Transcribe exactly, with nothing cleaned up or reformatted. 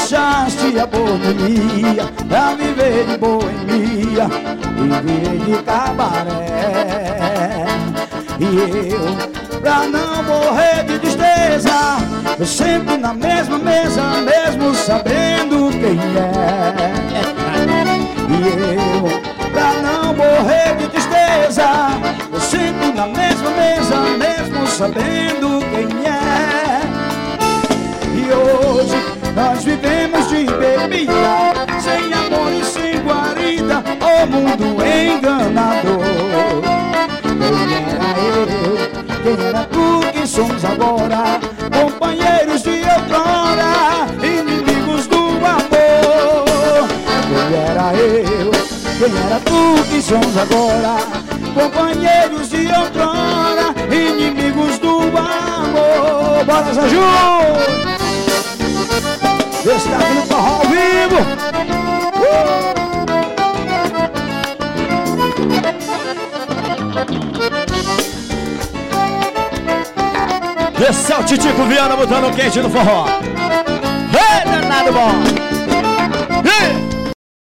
deixaste a boemia pra viver de boemia, viver de cabaré. E eu, pra não morrer de tristeza, eu sempre na mesma mesa, mesmo sabendo quem é. E eu, pra não morrer de tristeza, eu sempre na mesma mesa, mesmo sabendo quem é. E hoje nós vivemos de bebida, sem amor e sem guarida, o mundo enganador. Quem era eu, quem era tu, que somos agora, companheiros de outrora, inimigos do amor. Quem era eu, quem era tu, que somos agora, companheiros de outrora, inimigos do amor. Bora, Zaju! Esse tá aqui no forró ao vivo. uh! Esse é o Titico Viana botando quente no forró. Ei, danado bom! Ei!